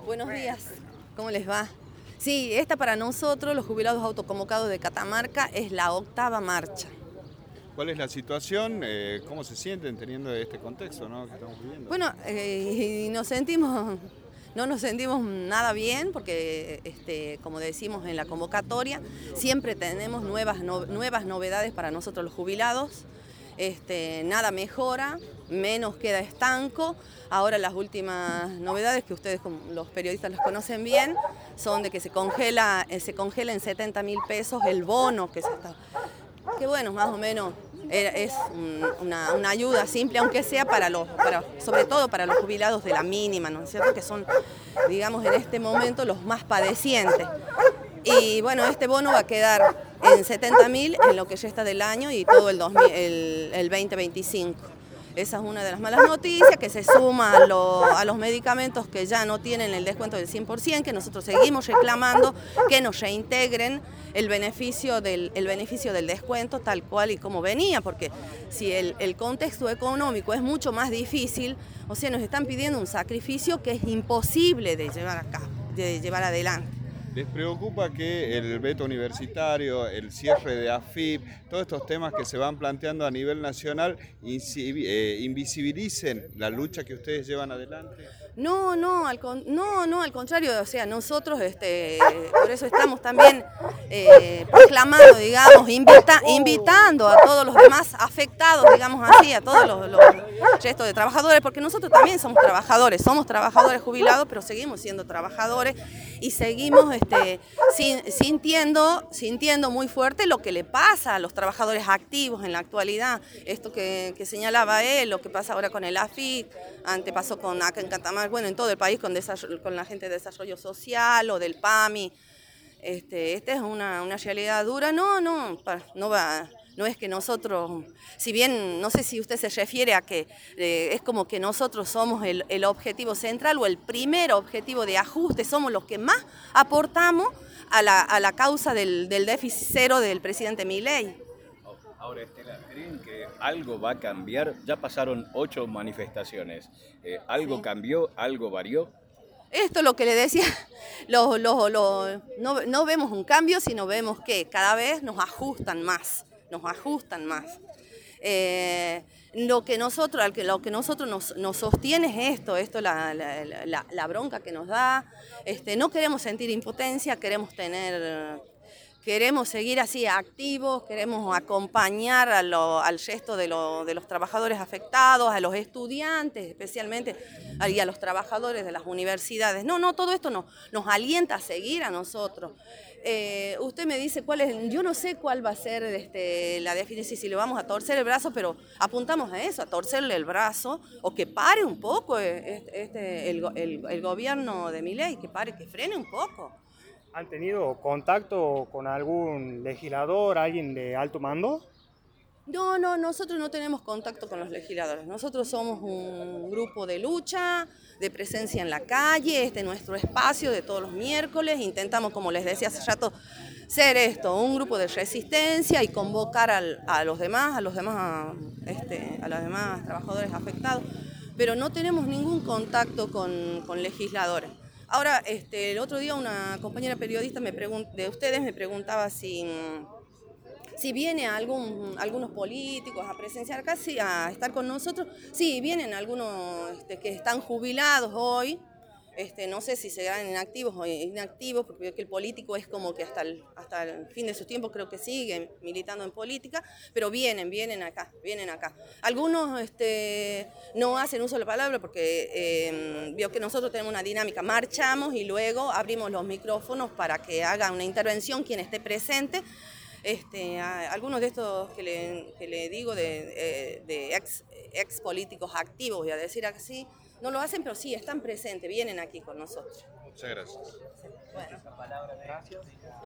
Buenos días, ¿cómo les va? Sí, esta para nosotros, los jubilados autoconvocados de Catamarca, es la 8ª marcha. ¿Cuál es la situación? ¿Cómo se sienten teniendo este contexto, ¿no?, que estamos viviendo? Bueno, no nos sentimos nada bien porque, como decimos en la convocatoria, siempre tenemos nuevas novedades para nosotros los jubilados. Nada mejora, menos queda estanco. Ahora las últimas novedades, que ustedes como los periodistas las conocen bien, son de que se congela en 70.000 pesos el bono que se está... Que bueno, más o menos es una ayuda simple, aunque sea sobre todo para los jubilados de la mínima, ¿no es cierto?, que son, digamos, en este momento los más padecientes. Y bueno, este bono va a quedar en 70.000 en lo que resta del año y todo el 2025. Esa es una de las malas noticias, que se suma a los medicamentos que ya no tienen el descuento del 100%, que nosotros seguimos reclamando que nos reintegren el beneficio del descuento tal cual y como venía, porque si el contexto económico es mucho más difícil, o sea, nos están pidiendo un sacrificio que es imposible de llevar adelante. ¿Les preocupa que el veto universitario, el cierre de AFIP, todos estos temas que se van planteando a nivel nacional invisibilicen la lucha que ustedes llevan adelante? No, al contrario, o sea, nosotros por eso estamos también proclamando, digamos, invitando a todos los demás afectados, digamos así, a todos los restos de trabajadores, porque nosotros también somos trabajadores jubilados, pero seguimos siendo trabajadores y seguimos sintiendo muy fuerte lo que le pasa a los trabajadores activos en la actualidad. Esto que señalaba él, lo que pasa ahora con el AFIP, antes pasó acá en Catamarca, bueno, en todo el país con la gente de desarrollo social o del PAMI. Esta es una realidad dura. No es que nosotros, si bien no sé si usted se refiere a que es como que nosotros somos el objetivo central o el primer objetivo de ajuste, somos los que más aportamos a la causa del déficit cero del presidente Milei. Ahora, Estela, ¿creen que algo va a cambiar? Ya pasaron 8 manifestaciones. ¿Algo Sí. cambió? ¿Algo varió? Esto es lo que le decía, no vemos un cambio, sino vemos que cada vez nos ajustan más. Lo que nosotros nos sostiene es esto la bronca que nos da. No queremos sentir impotencia, queremos seguir así activos, queremos acompañar al resto de los trabajadores afectados, a los estudiantes especialmente, y a los trabajadores de las universidades. Todo esto nos alienta a seguir a nosotros. Usted me dice yo no sé cuál va a ser la definición, si le vamos a torcer el brazo, pero apuntamos a eso, a torcerle el brazo, o que pare un poco el gobierno de Milei, que frene un poco. ¿Han tenido contacto con algún legislador, alguien de alto mando? No, nosotros no tenemos contacto con los legisladores. Nosotros somos un grupo de lucha, de presencia en la calle. Este es nuestro espacio de todos los miércoles. Intentamos, como les decía hace rato, ser un grupo de resistencia y convocar a los demás trabajadores afectados. Pero no tenemos ningún contacto con legisladores. Ahora, el otro día una compañera periodista de ustedes me preguntaba si viene algunos políticos a presenciar acá, sí, a estar con nosotros. Sí, vienen algunos que están jubilados hoy. No sé si serán inactivos o inactivos, porque veo que el político es como que hasta el fin de sus tiempos creo que sigue militando en política, pero vienen acá. Algunos no hacen uso de la palabra porque veo que nosotros tenemos una dinámica, marchamos y luego abrimos los micrófonos para que haga una intervención quien esté presente. Algunos de estos que le digo de ex políticos activos, voy a decir así, no lo hacen, pero sí están presentes, vienen aquí con nosotros. Muchas gracias. Bueno.